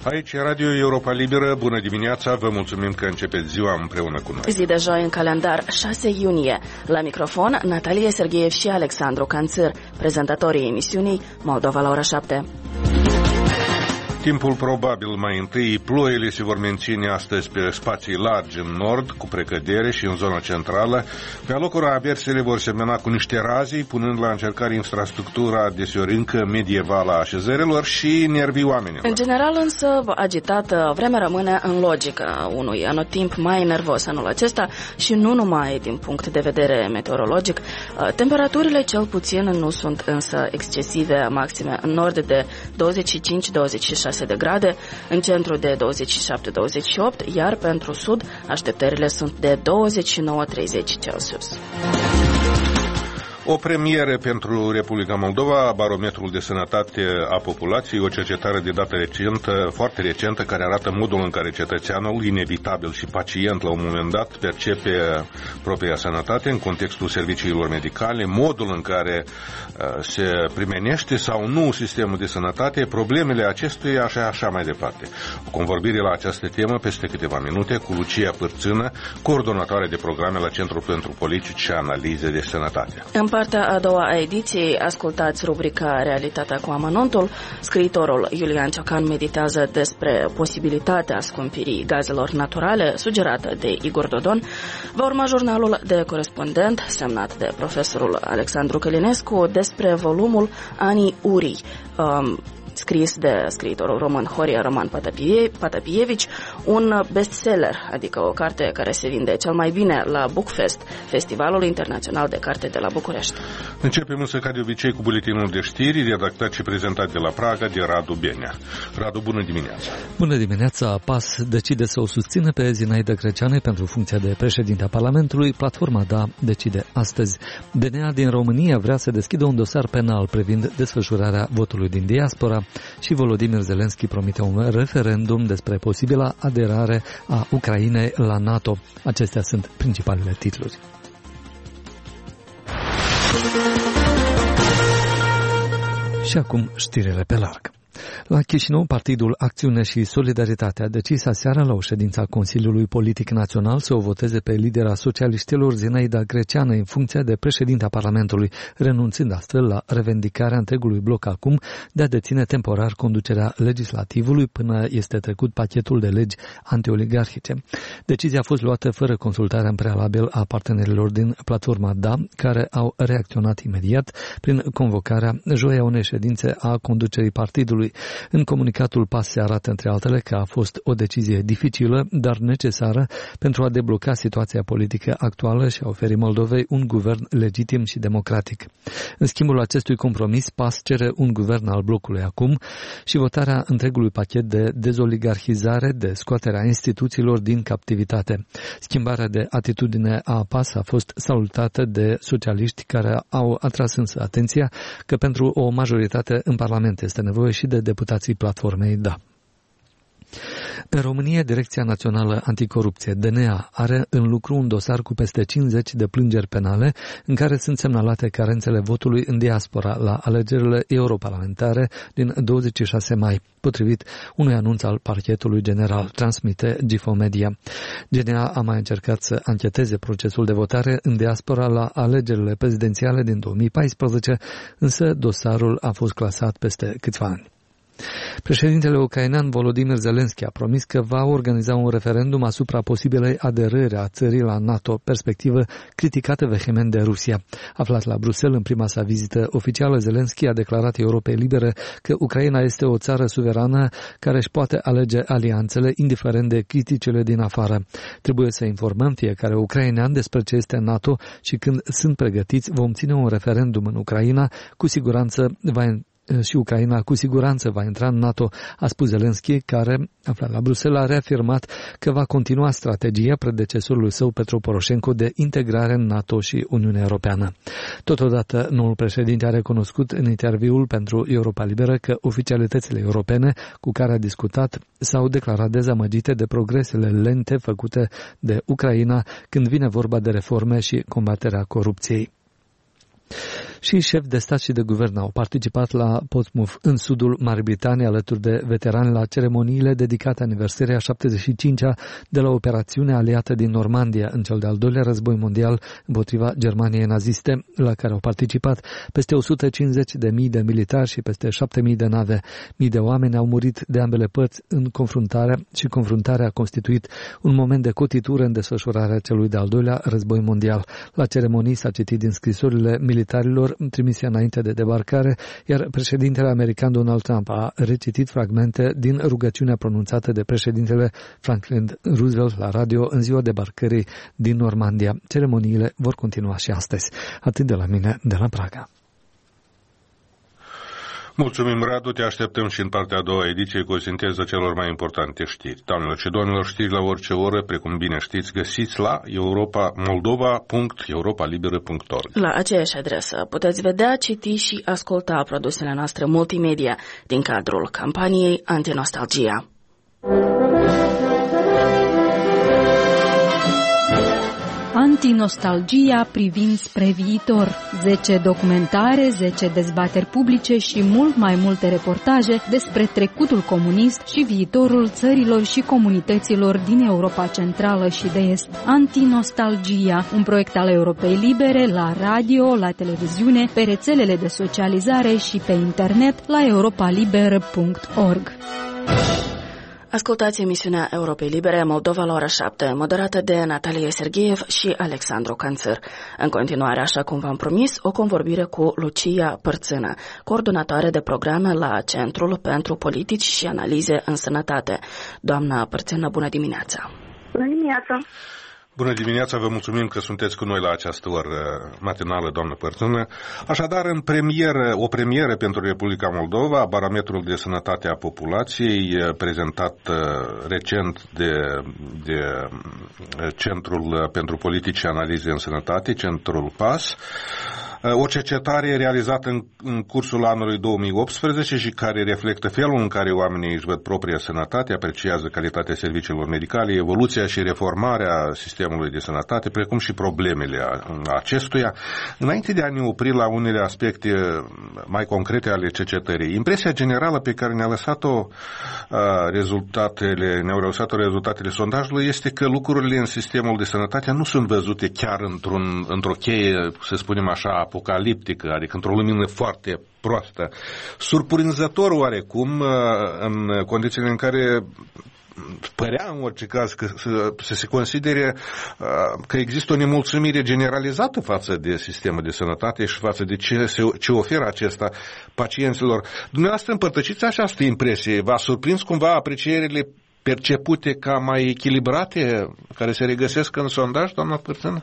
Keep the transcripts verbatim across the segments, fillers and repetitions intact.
Aici e Radio Europa Liberă, bună dimineața, vă mulțumim că începeți ziua împreună cu noi. Zi de joi în calendar, șase iunie. La microfon, Natalia Sergeev și Alexandru Canțir, prezentatorii emisiunii Moldova la ora șapte. Timpul probabil mai întâi, ploile se vor menține astăzi pe spații largi în nord, cu precădere și în zona centrală. Pe alocuri abersele vor semena cu niște razii, punând la încercare infrastructura deseori încă medievală a așezărilor și nervii oamenilor. În general însă, agitată, vremea rămâne în logică unui anotimp mai nervos anul acesta și nu numai din punct de vedere meteorologic. Temperaturile cel puțin nu sunt însă excesive, maxime în nord de douăzeci și cinci douăzeci și șase de grade, în centru de douăzeci și șapte douăzeci și opt, iar pentru sud așteptările sunt de douăzeci și nouă treizeci Celsius. O premieră pentru Republica Moldova, Barometrul de Sănătate a Populației, o cercetare de dată recentă, foarte recentă, care arată modul în care cetățeanul, inevitabil și pacient la un moment dat, percepe propria sănătate în contextul serviciilor medicale, modul în care uh, se primenește sau nu sistemul de sănătate, problemele acestuia și așa mai departe. O convorbire la această temă peste câteva minute cu Lucia Pârțână, coordonatoare de programe la Centrul pentru Politici și Analize de Sănătate. În partea a doua a ediției ascultați rubrica Realitatea cu amănuntul. Scriitorul Iulian Ciocan meditează despre posibilitatea scumpirii gazelor naturale sugerată de Igor Dodon. Va urma jurnalul de corespondent semnat de profesorul Alexandru Călinescu despre volumul Anii Urii, um, scris de scriitorul român Horia Roman Patapievici, un bestseller, adică o carte care se vinde cel mai bine la Bookfest, Festivalul Internațional de Carte de la București. Începem însă ca de obicei cu buletinul de știri, redactat și prezentat de la Praga de Radu Benea. Radu, bună dimineața! Bună dimineața! PAS decide să o susțină pe Zinaida Greceanu pentru funcția de președinte a Parlamentului. Platforma D A decide astăzi. D N A din România vrea să deschidă un dosar penal privind desfășurarea votului din diaspora și Volodymyr Zelensky promite un referendum despre posibila aderare a Ucrainei la NATO. Acestea sunt principalele titluri. Și acum știrile pe larg. La Chișinău, Partidul Acțiune și Solidaritate a decis aseară la o ședință a Consiliului Politic Național să o voteze pe lidera socialiștilor Zinaida Greceanu în funcția de președinte a Parlamentului, renunțând astfel la revendicarea întregului bloc acum de a deține temporar conducerea legislativului până este trecut pachetul de legi antioligarhice. Decizia a fost luată fără consultarea în prealabil a partenerilor din platforma D A, care au reacționat imediat prin convocarea joia unei ședințe a conducerii partidului. În comunicatul PAS se arată, între altele, că a fost o decizie dificilă, dar necesară pentru a debloca situația politică actuală și a oferi Moldovei un guvern legitim și democratic. În schimbul acestui compromis, PAS cere un guvern al blocului acum și votarea întregului pachet de dezoligarhizare, de scoaterea instituțiilor din captivitate. Schimbarea de atitudine a PAS a fost salutată de socialiști, care au atras însă atenția că pentru o majoritate în Parlament este nevoie și de deputații platformei D A. În România, Direcția Națională Anticorupție, D N A, are în lucru un dosar cu peste cincizeci de plângeri penale în care sunt semnalate carențele votului în diaspora la alegerile europarlamentare din douăzeci și șase mai, potrivit unui anunț al Parchetului General, transmite Gifo Media. D N A a mai încercat să ancheteze procesul de votare în diaspora la alegerile prezidențiale din două mii paisprezece, însă dosarul a fost clasat peste câțiva ani. Președintele ucrainean Volodymyr Zelensky a promis că va organiza un referendum asupra posibilei aderări a țării la NATO, perspectivă criticată vehement de Rusia. Aflat la Bruxelles în prima sa vizită oficială, Zelensky a declarat Europei Libere că Ucraina este o țară suverană care își poate alege alianțele, indiferent de criticile din afară. Trebuie să informăm fiecare ucrainean despre ce este NATO și când sunt pregătiți vom ține un referendum în Ucraina, cu siguranță va și Ucraina cu siguranță va intra în NATO, a spus Zelensky, care, aflat la Bruxelles, a reafirmat că va continua strategia predecesorului său Petro Poroșenko de integrare în NATO și Uniunea Europeană. Totodată, noul președinte a recunoscut în interviul pentru Europa Liberă că oficialitățile europene cu care a discutat s-au declarat dezamăgite de progresele lente făcute de Ucraina când vine vorba de reforme și combaterea corupției. și șefi de stat și de guvern au participat la Portsmouth în sudul Marii Britanii alături de veterani la ceremoniile dedicate aniversării a șaptezeci și cincea de la operațiunea aliată din Normandia în cel de-al doilea război mondial împotriva Germaniei naziste, la care au participat peste o sută cincizeci de mii de militari și peste șapte mii de nave. Mii de oameni au murit de ambele părți în confruntare și confruntarea a constituit un moment de cotitură în desfășurarea celui de-al doilea război mondial. La ceremonii s-a citit din scrisorile militarilor trimise înainte de debarcare, iar președintele american Donald Trump a recitit fragmente din rugăciunea pronunțată de președintele Franklin Roosevelt la radio în ziua debarcării din Normandia. Ceremoniile vor continua și astăzi. Atât de la mine, de la Praga. Mulțumim, Radu, te așteptăm și în partea a doua ediție cu o sinteză celor mai importante știri. Doamnelor și domnilor, știri la orice oră, precum bine știți, găsiți la europa moldova punct europa liberă punct org. La aceeași adresă puteți vedea, citi și asculta produsele noastre multimedia din cadrul campaniei Antinostalgia. Antinostalgia privind spre viitor. zece documentare, zece dezbateri publice și mult mai multe reportaje despre trecutul comunist și viitorul țărilor și comunităților din Europa Centrală și de Est. Antinostalgia, un proiect al Europei Libere, la radio, la televiziune, pe rețelele de socializare și pe internet la europa liberă punct org. Ascultați emisiunea Europei Libere Moldova la ora șapte, moderată de Natalia Sergeev și Alexandru Canțăr. În continuare, așa cum v-am promis, o convorbire cu Lucia Părțână, coordonatoare de programe la Centrul pentru Politici și Analize în Sănătate. Doamna Părțână, bună dimineața! Bună dimineața! Bună dimineața, vă mulțumim că sunteți cu noi la această oră matinală, doamnă Părțână. Așadar, în premieră, o premieră pentru Republica Moldova, Barometrul de Sănătate a Populației, prezentat recent de, de Centrul pentru Politici și Analize în Sănătate, Centrul P A S, o cercetare realizată în, în cursul anului două mii optsprezece și care reflectă felul în care oamenii își văd propria sănătate, apreciază calitatea serviciilor medicale, evoluția și reformarea sistemului de sănătate, precum și problemele acestuia. Înainte de a ne opri la unele aspecte mai concrete ale cercetării, impresia generală pe care ne-a lăsat-o rezultatele, ne-au lăsat-o rezultatele sondajului este că lucrurile în sistemul de sănătate nu sunt văzute chiar într-un, într-o cheie, să spunem așa, apocaliptică, adică într-o lumină foarte proastă. Surprinzător oarecum, în condițiile în care părea în orice caz că să, să se considere că există o nemulțumire generalizată față de sistemul de sănătate și față de ce, ce oferă acesta pacienților. Dumneavoastră împărtășiți această impresie? V-a surprins cumva aprecierile percepute ca mai echilibrate, care se regăsesc în sondaj, doamna Părțână?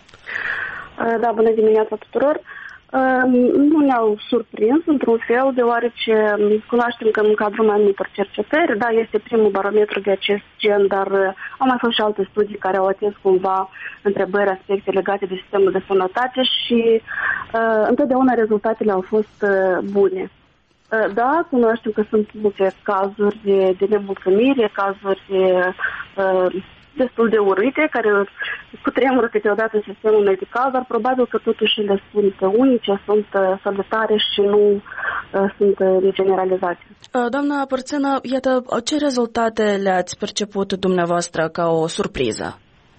Da, bună dimineața tuturor. Nu ne-au surprins într-un fel, deoarece cunoaștem că în cadrul mai multor cercetări, da, este primul barometru de acest gen, dar au mai fost și alte studii care au atins cumva întrebări, aspecte legate de sistemul de sănătate și uh, întotdeauna rezultatele au fost uh, bune. Uh, da, cunoaștem că sunt multe cazuri de, de nemulțumire, cazuri de, uh, destul de urâte, care cutremură câteodată în sistemul medical, dar probabil că totuși le sunt unice, sunt salutare și nu uh, sunt generalizate. Doamna Părțână, iată, ce rezultate le-ați perceput dumneavoastră ca o surpriză?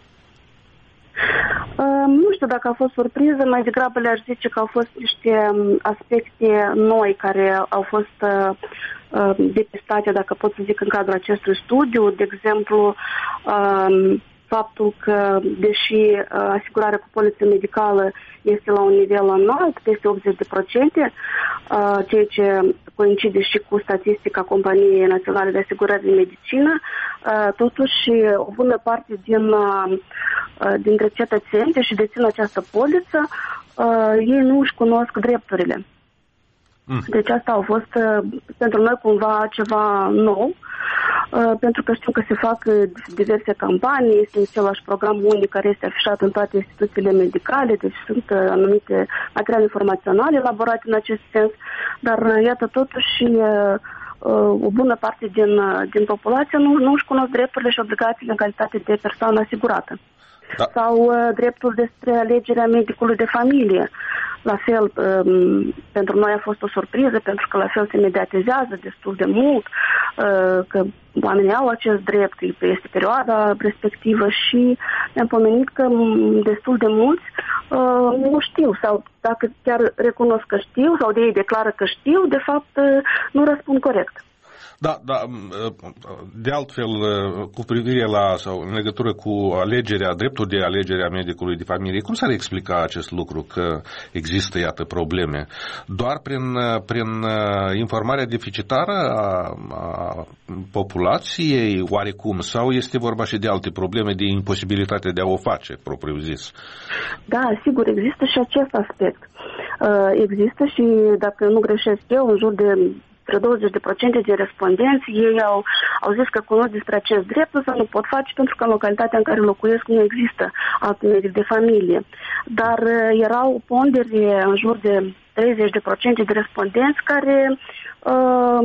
Uh, nu știu dacă a fost surpriză, mai degrabă le-aș zice că au fost niște aspecte noi care au fost uh, depistate, dacă pot să zic, în cadrul acestui studiu. De exemplu, uh, faptul că, deși uh, asigurarea cu poliță medicală este la un nivel înalt, peste optzeci la sută, uh, ceea ce coincide și cu statistica Companiei Naționale de Asigurare de Medicină, uh, totuși o bună parte din, uh, dintre cetățeni, deși dețin această poliță, uh, ei nu își cunosc drepturile. Mm. Deci asta a fost uh, pentru noi cumva ceva nou, uh, pentru că știu că se fac diverse campanii, este același program unic care este afișat în toate instituțiile medicale, deci sunt uh, anumite materiale informaționale elaborate în acest sens, dar uh, iată totuși uh, uh, o bună parte din, uh, din populație nu, nu își cunosc drepturile și obligațiile în calitate de persoană asigurată. Da. Sau uh, dreptul despre alegerea medicului de familie. La fel, pentru noi a fost o surpriză, pentru că la fel se mediatizează destul de mult, că oamenii au acest drept, este perioada respectivă și ne-am pomenit că destul de mulți nu știu sau dacă chiar recunosc că știu sau de ei declară că știu, de fapt nu răspund corect. Da, da, de altfel, cu privire la, sau în legătură cu alegerea, dreptul de alegere a medicului de familie, cum s-ar explica acest lucru, că există, iată, probleme? Doar prin, prin informarea deficitară a, a populației, oarecum, sau este vorba și de alte probleme, de imposibilitate de a o face, propriu zis? Da, sigur, există și acest aspect. Există și, dacă nu greșesc eu, în jur de douăzeci la sută de respondenți, ei au, au zis că cunosc despre acest drept, însă nu pot face pentru că în localitatea în care locuiesc nu există alt medic de familie. Dar era o pondere în jur de treizeci la sută de respondenți care uh,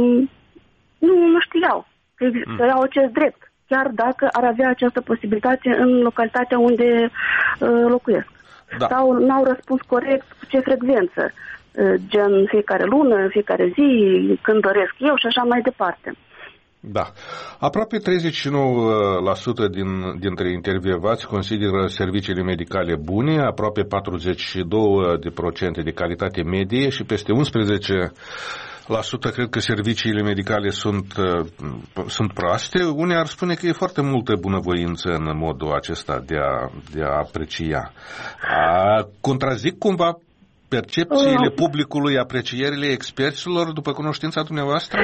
nu, nu știau că, mm. că au acest drept, chiar dacă ar avea această posibilitate în localitatea unde uh, locuiesc. Da. Sau n-au răspuns corect cu ce frecvență, gen fiecare lună, fiecare zi, când doresc eu și așa mai departe. Da. Aproape treizeci și nouă la sută din, dintre intervievați consideră serviciile medicale bune, aproape patruzeci și doi la sută de calitate medie și peste unsprezece la sută cred că serviciile medicale sunt, sunt proaste. Unii ar spune că e foarte multă bunăvoință în modul acesta de a, de a aprecia. A, contrazic cumva percepțiile publicului, aprecierile experților, după cunoștința dumneavoastră?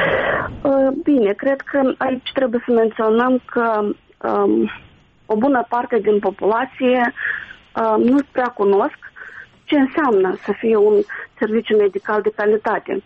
Bine, cred că aici trebuie să menționăm că um, o bună parte din populație um, nu prea cunosc ce înseamnă să fie un serviciu medical de calitate.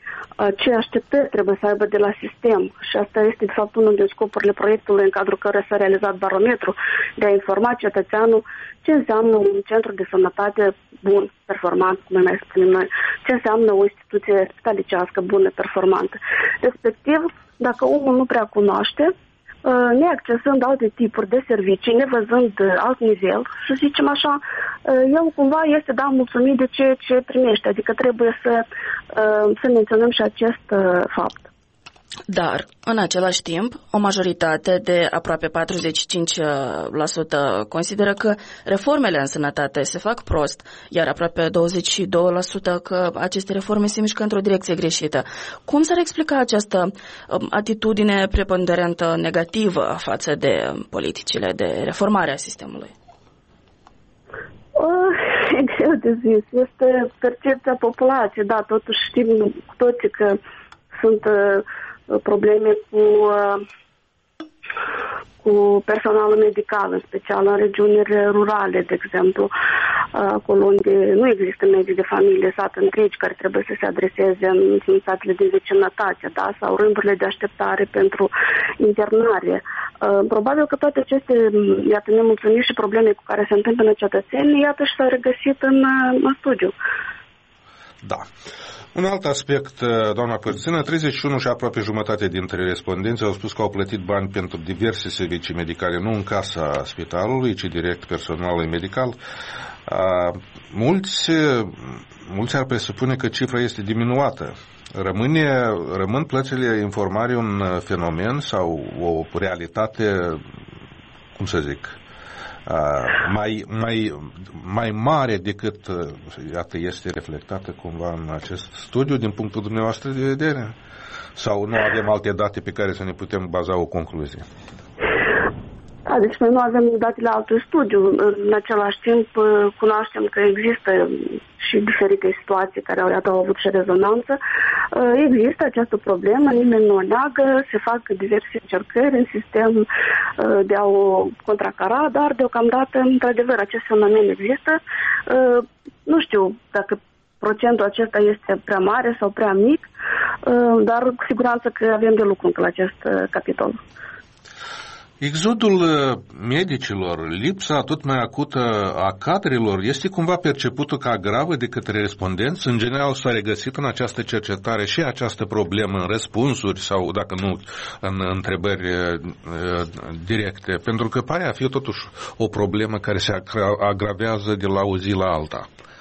Ce așteptări trebuie să aibă de la sistem și asta este de fapt unul din scopurile proiectului în cadrul căruia s-a realizat barometru, de a informa cetățeanul ce înseamnă un centru de sănătate bun, performant, cum mai spunem noi, ce înseamnă o instituție spitalicească bună, performantă. Respectiv, dacă omul nu prea cunoaște, neaccesând alte tipuri de servicii, nevăzând alt nivel, să zicem așa, el cumva este, da, mulțumit de ceea ce primește, adică trebuie să, să menționăm și acest fapt. Dar, în același timp, o majoritate de aproape patruzeci și cinci la sută consideră că reformele în sănătate se fac prost, iar aproape douăzeci și doi la sută că aceste reforme se mișcă într-o direcție greșită. Cum s-ar explica această atitudine preponderentă negativă față de politicile de reformare a sistemului? E greu de zis. Este percepția populației, da, totuși știm cu toții că sunt probleme cu, cu personalul medical, în special în regiunile rurale, de exemplu, acolo unde nu există medici de familie, sat întregi care trebuie să se adreseze în satele de vecinătate, da? Sau rândurile de așteptare pentru internare. Probabil că toate aceste, iată, nemulțumiri și probleme cu care se întâmplă cetățenii, iată, și s-au regăsit în, în studiu. Da. Un alt aspect, doamna Părțină, treizeci și unu și aproape jumătate dintre respondenți au spus că au plătit bani pentru diverse servicii medicale, nu în casa spitalului, ci direct personalului medical. Mulți, mulți ar presupune că cifra este diminuată. Rămâne, rămân plățile informarii un fenomen sau o realitate, cum să zic, mai, mai, mai mare decât, iată, este reflectată cumva în acest studiu din punctul dumneavoastră de vedere? Sau nu avem alte date pe care să ne putem baza o concluzie? Da, deci noi nu avem datele altui studiu. În același timp cunoaștem că există și diferite situații care au, au avut și rezonanță. Există această problemă, nimeni nu o neagă, se fac diverse încercări în sistem de a o contracara, dar deocamdată, într-adevăr, acest fenomen există. Nu știu dacă procentul acesta este prea mare sau prea mic, dar cu siguranță că avem de lucru la acest capitol. Exodul medicilor, lipsa tot mai acută a cadrelor, este cumva percepută ca gravă de către respondenți? În general s-a regăsit în această cercetare și această problemă în răspunsuri sau, dacă nu, în întrebări directe? Pentru că pare a fi totuși o problemă care se agravează de la o zi la alta.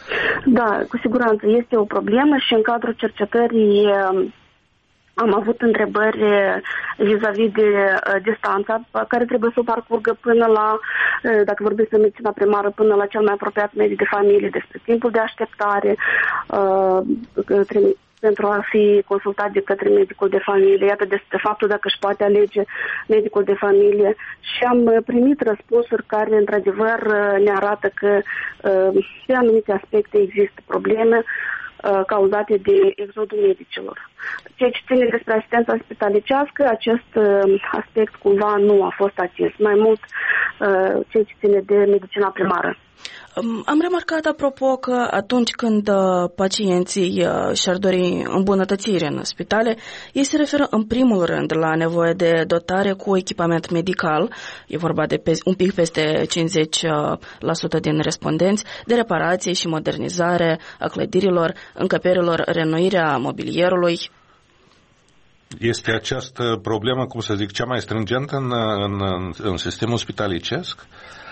Da, cu siguranță este o problemă și în cadrul cercetării am avut întrebări vis-a-vis de uh, distanța care trebuie să o parcurgă până la, uh, dacă vorbim de medicina primară, până la cel mai apropiat medic de familie, despre timpul de așteptare uh, către, pentru a fi consultat de către medicul de familie, iată despre faptul dacă își poate alege medicul de familie. Și am primit răspunsuri care, într-adevăr, ne arată că uh, pe anumite aspecte există probleme cauzate de exodul medicilor. Ceea ce ține despre asistența spitalicească, acest aspect cumva nu a fost atins. Mai mult ceea ce ține de medicina primară. Am remarcat, apropo, că atunci când pacienții și-ar dori îmbunătățiri în spitale, ei se referă în primul rând la nevoie de dotare cu echipament medical, e vorba de un pic peste cincizeci la sută din respondenți, de reparație și modernizare a clădirilor, încăperilor, reînnoirea mobilierului. Este această problemă, cum să zic, cea mai stringentă în, în, în sistemul spitalicesc?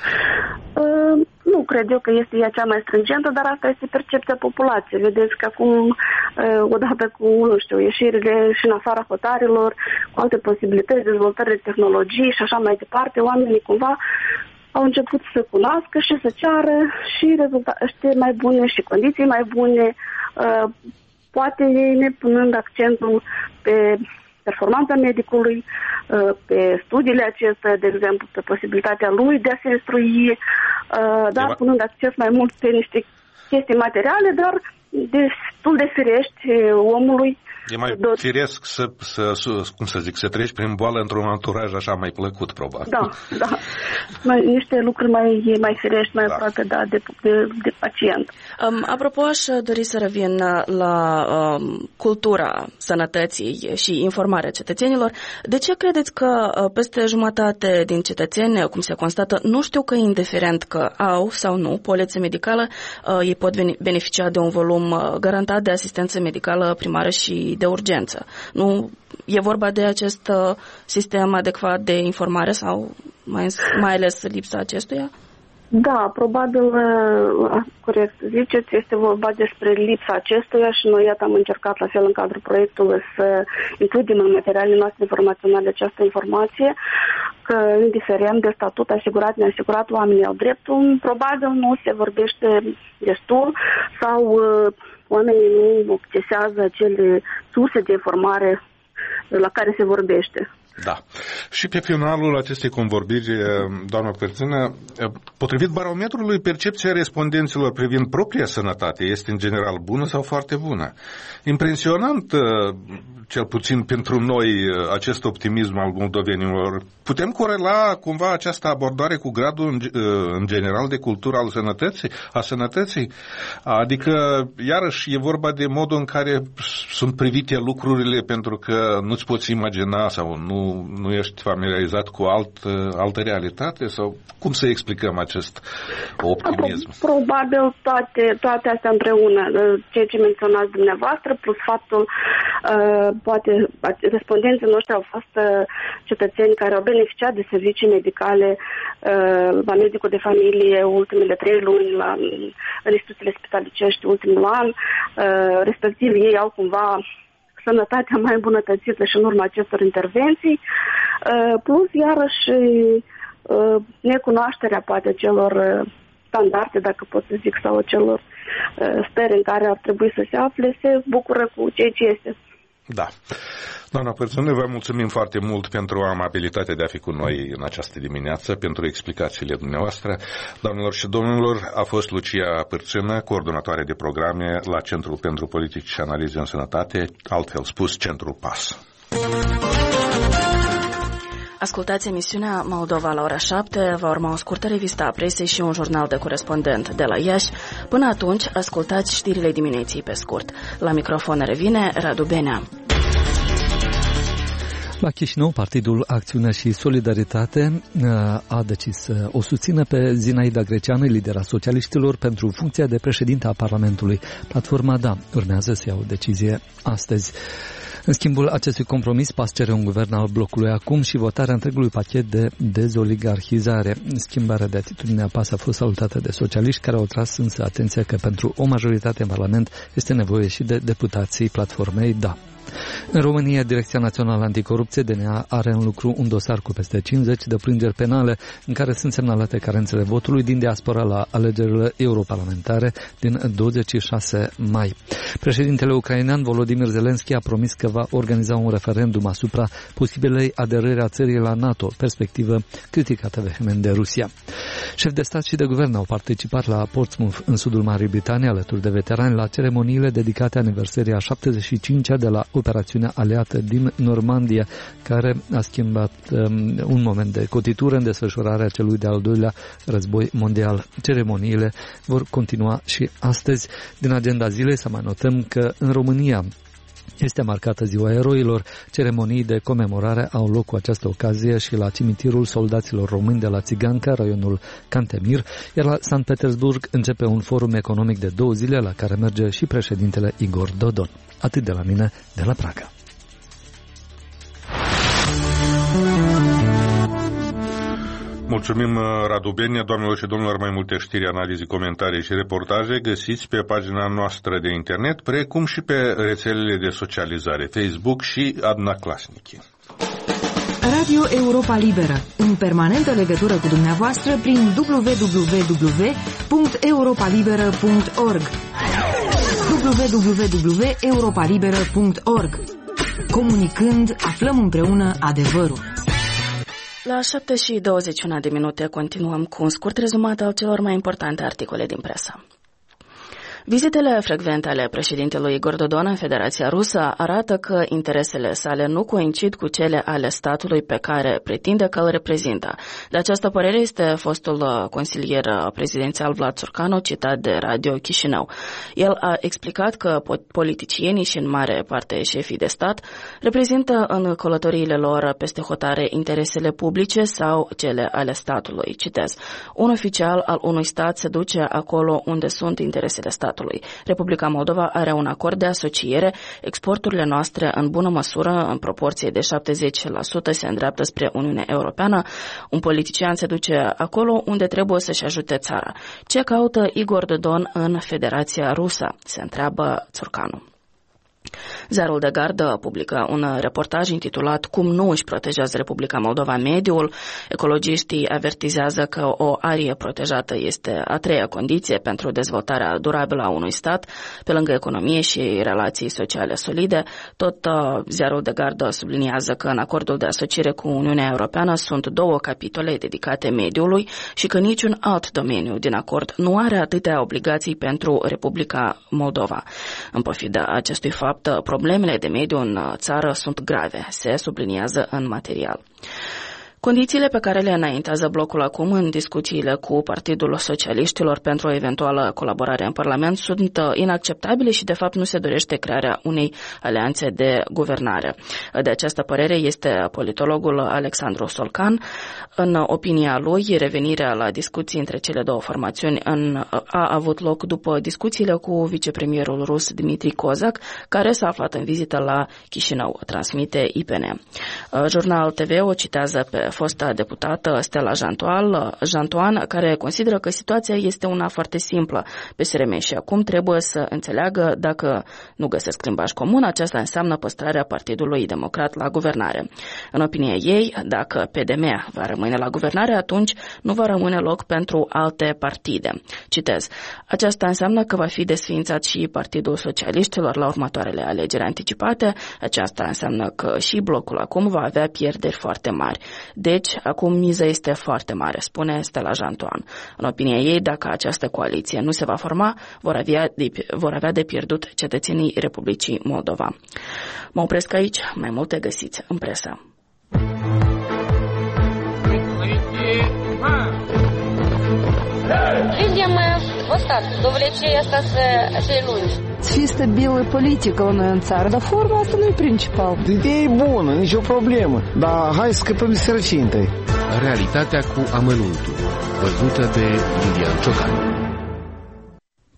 Uh, nu cred eu că este ea cea mai stringentă, dar asta este percepția populației. Vedeți că acum, uh, odată cu, nu știu, ieșirile și în afara hotarilor, cu alte posibilități, dezvoltări de tehnologii și așa mai departe, oamenii cumva au început să cunoască și să ceară și rezultate mai bune și condiții mai bune, uh, poate ei ne punând accentul pe performanța medicului, pe studiile acestea, de exemplu, pe posibilitatea lui de a se instrui, dar punând acces mai mult pe niște chestii materiale, dar destul de firești omului. E mai do- firesc să, să, să, cum să zic, să treci prin boală într-un anturaj așa mai plăcut, probabil. Da, da. Mai, niște lucruri mai, mai firești, mai da. aproape da, de, de, de pacient. Um, apropo, aș dori să revin la um, cultura sănătății și informarea cetățenilor. De ce credeți că uh, peste jumătate din cetățeni, cum se constată, nu știu că indiferent că au sau nu poliță medicală, uh, ei pot beneficia de un volum uh, garantat de asistență medicală primară și de urgență? Nu e vorba de acest uh, sistem adecvat de informare sau mai, mai ales lipsa acestuia? Da, probabil, uh, corect ziceți, este vorba despre lipsa acestuia și noi, iată, am încercat la fel în cadrul proiectului să includem în materialele noastre informaționale această informație, că indiferent de statut asigurat, neasigurat, oamenii au dreptul, probabil nu se vorbește destul sau uh, oamenii nu accesează acele surse de informare la care se vorbește. Da. Și pe finalul acestei convorbiri, doamna Părțână, potrivit barometrului, percepția respondenților privind propria sănătate este în general bună sau foarte bună. Impresionant, cel puțin pentru noi, acest optimism al moldovenilor. Putem corela cumva această abordare cu gradul în general de cultură al sănătății, a sănătății? Adică, iarăși, e vorba de modul în care sunt privite lucrurile, pentru că nu-ți poți imagina sau nu nu ești familiarizat cu alt, altă realitate? Sau cum să explicăm acest optimism? Probabil toate, toate astea împreună, ceea ce menționați dumneavoastră, plus faptul, uh, poate respondenții noștri au fost uh, cetățeni care au beneficiat de servicii medicale uh, la medicul de familie ultimele trei luni, la în instituțiile spitalicești ultimul an, uh, respectiv ei au cumva sănătatea mai îmbunătățită și în urma acestor intervenții, plus iarăși necunoașterea poate celor standarde, dacă pot să zic, sau celor stări în care ar trebui să se afle, se bucură cu ceea ce este. Da. Doamna Părțână, vă mulțumim foarte mult pentru amabilitatea de a fi cu noi în această dimineață, pentru explicațiile dumneavoastră. Doamnelor și domnilor, a fost Lucia Părțână, coordonatoare de programe la Centrul pentru Politici și Analize în Sănătate, altfel spus Centrul P A S. Ascultați emisiunea Moldova la ora șapte, va urma o scurtă revistă a presei și un jurnal de corespondent de la Iași. Până atunci, ascultați știrile dimineții pe scurt. La microfon revine Radu Benea. La Chișinău, Partidul Acțiune și Solidaritate a decis să o susțină pe Zinaida Greceanu, lidera socialiștilor, pentru funcția de președinte a Parlamentului. Platforma D A urmează să ia o decizie astăzi. În schimbul acestui compromis, P A S cere un guvern al blocului acum și votarea întregului pachet de dezoligarhizare. Schimbarea de atitudine a P A S a fost salutată de socialiști, care au tras însă atenția că pentru o majoritate în Parlament este nevoie și de deputații platformei D A. În România, Direcția Națională Anticorupție, D N A, are în lucru un dosar cu peste cincizeci de plângeri penale în care sunt semnalate carențele votului din diaspora la alegerile europarlamentare din douăzeci și șase mai. Președintele ucrainean Volodymyr Zelensky a promis că va organiza un referendum asupra posibilei aderări a țării la NATO, perspectivă criticată vehement de Rusia. Șefi de stat și de guvern au participat la Portsmouth, în sudul Marii Britanii, alături de veterani, la ceremoniile dedicate aniversării a șaptezeci și cincea de la operațiunea aliată din Normandia, care a schimbat um, un moment de cotitură în desfășurarea celui de-al doilea război mondial. Ceremoniile vor continua și astăzi. Din agenda zilei să mai notăm că în România este marcată Ziua Eroilor. Ceremonii de comemorare au loc cu această ocazie și la cimitirul soldaților români de la Țiganca, raionul Cantemir, iar la Sankt Petersburg începe un forum economic de două zile la care merge și președintele Igor Dodon. Atât de la mine, de la Praga. Mulțumim, Radu Benia. Doamnelor și domnilor, mai multe știri, analize, comentarii și reportaje găsiți pe pagina noastră de internet, precum și pe rețelele de socializare, Facebook și Adnaclasnici. Radio Europa Liberă, în permanentă legătură cu dumneavoastră prin w w w punct europa liberă punct org w w w punct europa liberă punct org. Comunicând, aflăm împreună adevărul. La șapte și douăzeci și unu de minute continuăm cu un scurt rezumat al celor mai importante articole din presă. Vizitele frecvente ale președintelui Igor Dodon în Federația Rusă arată că interesele sale nu coincid cu cele ale statului pe care pretinde că îl reprezintă. De această părere este fostul consilier prezidențial Vlad Țurcanu, citat de Radio Chișinău. El a explicat că politicienii și în mare parte șefii de stat reprezintă în călătoriile lor peste hotare interesele publice sau cele ale statului. Citez: un oficial al unui stat se duce acolo unde sunt interesele statului. Republica Moldova are un acord de asociere, exporturile noastre în bună măsură, în proporție de șaptezeci la sută, se îndreaptă spre Uniunea Europeană. Un politician se duce acolo unde trebuie să-și ajute țara. Ce caută Igor Dodon în Federația Rusă? Se întreabă Țurcanu. Ziarul de Gardă publică un reportaj intitulat Cum nu își protejează Republica Moldova mediul. Ecologiștii avertizează că o arie protejată este a treia condiție pentru dezvoltarea durabilă a unui stat, pe lângă economie și relații sociale solide. Tot uh, Ziarul de Gardă subliniază că în acordul de asociere cu Uniunea Europeană sunt două capitole dedicate mediului și că niciun alt domeniu din acord nu are atâtea obligații pentru Republica Moldova. În pofida acestui fapt, problemele de mediu în țară sunt grave, se subliniază în material. Condițiile pe care le înaintează blocul acum în discuțiile cu Partidul Socialiștilor pentru o eventuală colaborare în Parlament sunt inacceptabile și de fapt nu se dorește crearea unei alianțe de guvernare. De această părere este politologul Alexandru Solcan. În opinia lui, revenirea la discuții între cele două formațiuni în, a avut loc după discuțiile cu vicepremierul rus Dmitri Kozak, care s-a aflat în vizită la Chișinău, transmite I P N. Jurnal T V o citează pe fosta deputată Stella Jantoan, care consideră că situația este una foarte simplă pe S R M și acum trebuie să înțeleagă dacă nu găsesc limbaj comun, aceasta înseamnă păstrarea Partidului Democrat la guvernare. În opinia ei, dacă P D M va rămâne la guvernare, atunci nu va rămâne loc pentru alte partide. Citez: aceasta înseamnă că va fi desființat și Partidul Socialiștilor la următoarele alegeri anticipate, aceasta înseamnă că și blocul acum va avea pierderi foarte mari. Deci, acum miza este foarte mare, spune Stella Jantoan. În opinia ei, dacă această coaliție nu se va forma, vor avea de, vor avea de pierdut cetățenii Republicii Moldova. Mă opresc aici, mai multe găsiți în presă. Видим вот до влечения остаться acei lungi. Fi stabilă politică la noi în țară, dar forma asta nu e principal. Ideea e bună, nicio problemă, dar hai să scăpăm de sărăcie întâi. Realitatea cu amănuntul, văzută de Iulian Ciocan.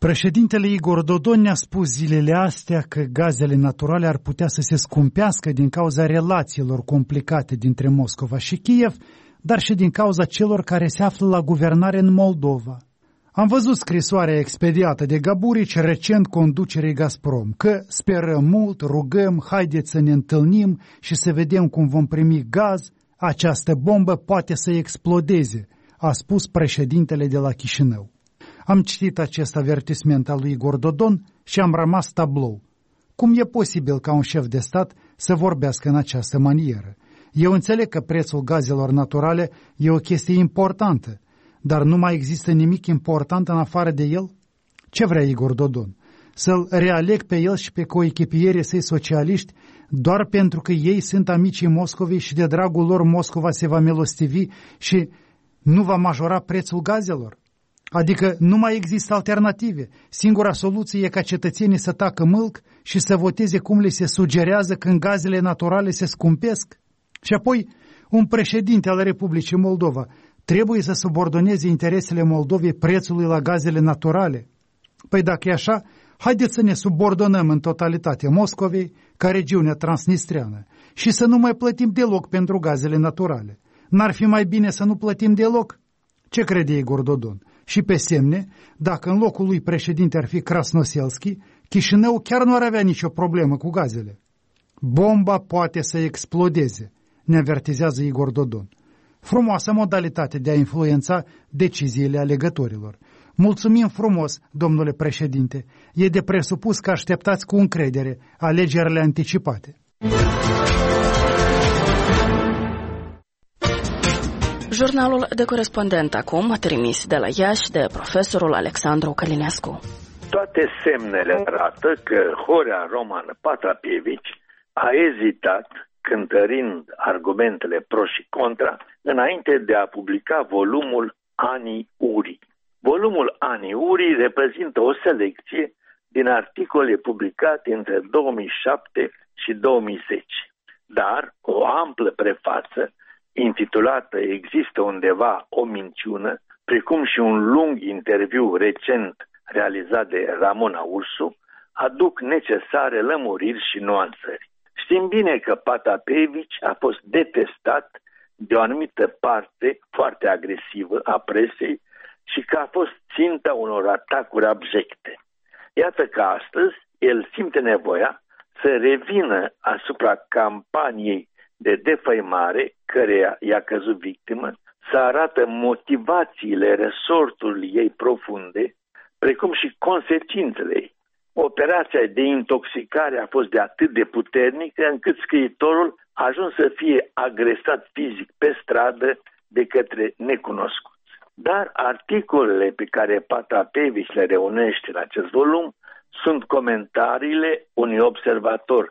Președintele Igor Dodon ne-a spus zilele astea că gazele naturale ar putea să se scumpească din cauza relațiilor complicate dintre Moscova și Kiev, dar și din cauza celor care se află la guvernare în Moldova. Am văzut scrisoarea expediată de Gaburici recent conducerii Gazprom, că sperăm mult, rugăm, haideți să ne întâlnim și să vedem cum vom primi gaz, această bombă poate să explodeze, a spus președintele de la Chișinău. Am citit acest avertisment al lui Igor Dodon și am rămas tablou. Cum e posibil ca un șef de stat să vorbească în această manieră? Eu înțeleg că prețul gazelor naturale e o chestie importantă, dar nu mai există nimic important în afară de el? Ce vrea Igor Dodon? Să-l realeg pe el și pe coechipierii săi socialiști doar pentru că ei sunt amicii Moscovei și de dragul lor Moscova se va milostivi și nu va majora prețul gazelor? Adică nu mai există alternative. Singura soluție e ca cetățenii să tacă mâlc și să voteze cum le se sugerează când gazele naturale se scumpesc? Și apoi, un președinte al Republicii Moldova trebuie să subordoneze interesele Moldovei prețului la gazele naturale? Păi dacă e așa, haideți să ne subordonăm în totalitate Moscovei ca regiunea transnistreană și să nu mai plătim deloc pentru gazele naturale. N-ar fi mai bine să nu plătim deloc? Ce crede Igor Dodon? Și pe semne, dacă în locul lui președinte ar fi Krasnoselski, Chișinău chiar nu ar avea nicio problemă cu gazele. Bomba poate să explodeze, ne avertizează Igor Dodon. Frumoasă modalitate de a influența deciziile alegătorilor. Mulțumim frumos, domnule președinte. E de presupus că așteptați cu încredere alegerile anticipate. Jurnalul de corespondent acum, trimis de la Iași de profesorul Alexandru Călinescu. Toate semnele arată că Horea Roman Patapievici a ezitat, cântărind argumentele pro și contra, înainte de a publica volumul Anii Urii. Volumul Anii Urii reprezintă o selecție din articole publicate între două mii șapte și două mii zece, dar o amplă prefață intitulată Există undeva o minciună, precum și un lung interviu recent realizat de Ramona Ursu, aduc necesare lămuriri și nuanțări. Știm bine că Patapievici a fost detestat de o anumită parte foarte agresivă a presei și că a fost ținta unor atacuri abjecte. Iată că astăzi el simte nevoia să revină asupra campaniei de defăimare căreia i-a căzut victimă, să arată motivațiile resortului ei profunde, precum și consecințele ei. Operația de intoxicare a fost de atât de puternică încât scriitorul a ajuns să fie agresat fizic pe stradă de către necunoscuți. Dar articolele pe care Patapievici le reunește în acest volum sunt comentariile unui observator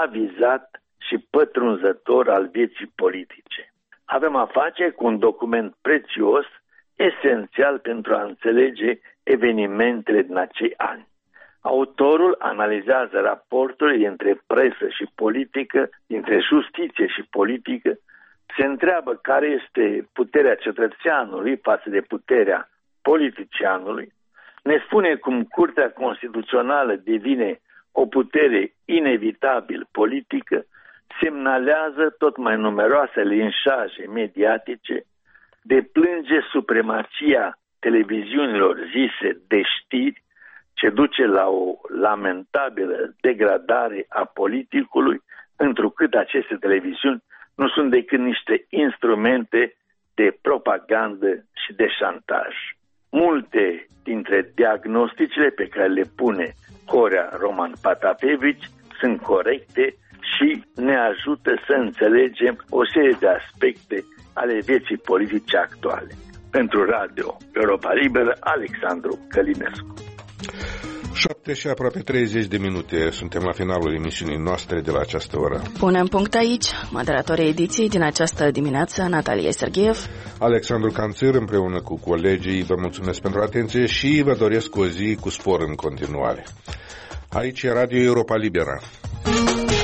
avizat și pătrunzător al vieții politice. Avem a face cu un document prețios, esențial pentru a înțelege evenimentele din acei ani. Autorul analizează raportul dintre presă și politică, dintre justiție și politică, se întreabă care este puterea cetățeanului față de puterea politicianului, ne spune cum Curtea Constituțională devine o putere inevitabil politică, semnalează tot mai numeroase linșaje mediatice, deplânge supremația televiziunilor zise de știri, ce duce la o lamentabilă degradare a politicului, întrucât aceste televiziuni nu sunt decât niște instrumente de propagandă și de șantaj. Multe dintre diagnosticile pe care le pune Horea Roman Patapievici sunt corecte și ne ajută să înțelegem o serie de aspecte ale vieții politice actuale. Pentru Radio Europa Liberă, Alexandru Călinescu. șapte și aproape treizeci de minute. Suntem la finalul emisiunii noastre de la această oră. Punem punct aici. Moderatorii ediției din această dimineață, Natalia Sergheev, Alexandru Canțir, împreună cu colegii, vă mulțumesc pentru atenție și vă doresc o zi cu spor în continuare. Aici e Radio Europa Liberă.